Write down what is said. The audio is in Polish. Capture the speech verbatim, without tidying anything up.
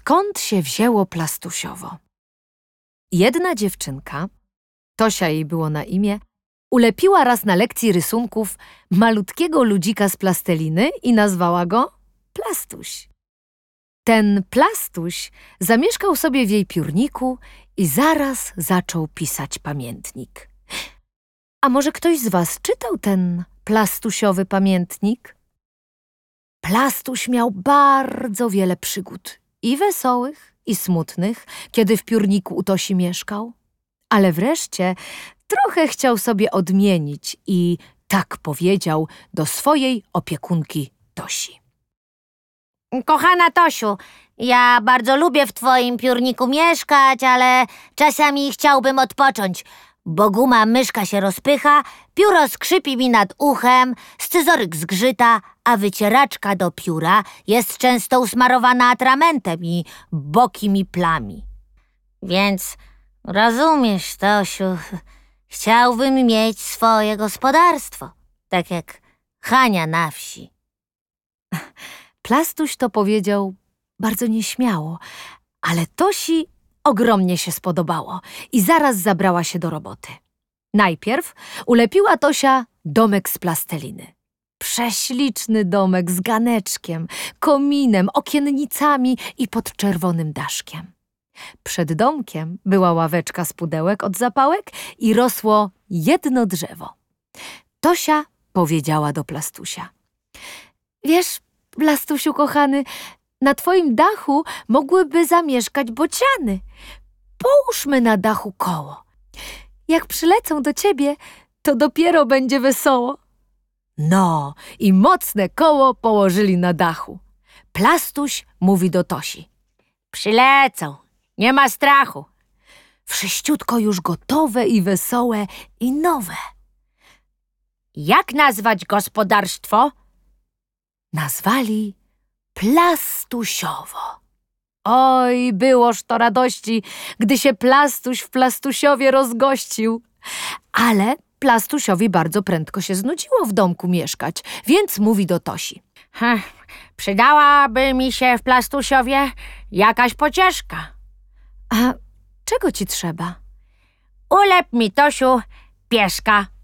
skąd się wzięło plastusiowo. Jedna dziewczynka, Tosia jej było na imię, ulepiła raz na lekcji rysunków malutkiego ludzika z plasteliny i nazwała go Plastuś. Ten Plastuś zamieszkał sobie w jej piórniku i zaraz zaczął pisać pamiętnik. A może ktoś z was czytał ten plastusiowy pamiętnik? Plastuś miał bardzo wiele przygód, i wesołych, i smutnych, kiedy w piórniku u Tosi mieszkał. Ale wreszcie trochę chciał sobie odmienić i tak powiedział do swojej opiekunki Tosi. Kochana Tosiu, ja bardzo lubię w twoim piórniku mieszkać, ale czasami chciałbym odpocząć, bo guma myszka się rozpycha, pióro skrzypi mi nad uchem, scyzoryk zgrzyta, a wycieraczka do pióra jest często usmarowana atramentem i boki mi plami. Więc rozumiesz, Tosiu, chciałbym mieć swoje gospodarstwo, tak jak Hania na wsi. Plastuś to powiedział bardzo nieśmiało, ale Tosi ogromnie się spodobało i zaraz zabrała się do roboty. Najpierw ulepiła Tosia domek z plasteliny. Prześliczny domek z ganeczkiem, kominem, okiennicami i pod czerwonym daszkiem. Przed domkiem była ławeczka z pudełek od zapałek i rosło jedno drzewo. Tosia powiedziała do Plastusia: Wiesz, Plastusiu kochany, na twoim dachu mogłyby zamieszkać bociany. Połóżmy na dachu koło. Jak przylecą do ciebie, to dopiero będzie wesoło. No, i mocne koło położyli na dachu. Plastuś mówi do Tosi: Przylecą, nie ma strachu. Wszyściutko już gotowe i wesołe i nowe. Jak nazwać gospodarstwo? Nazwali Plastusiowo. Oj, byłoż to radości, gdy się Plastuś w Plastusiowie rozgościł. Ale Plastusiowi bardzo prędko się znudziło w domku mieszkać, więc mówi do Tosi: Hm, przydałaby mi się w Plastusiowie jakaś pocieszka. A czego ci trzeba? Ulep mi, Tosiu, pieska.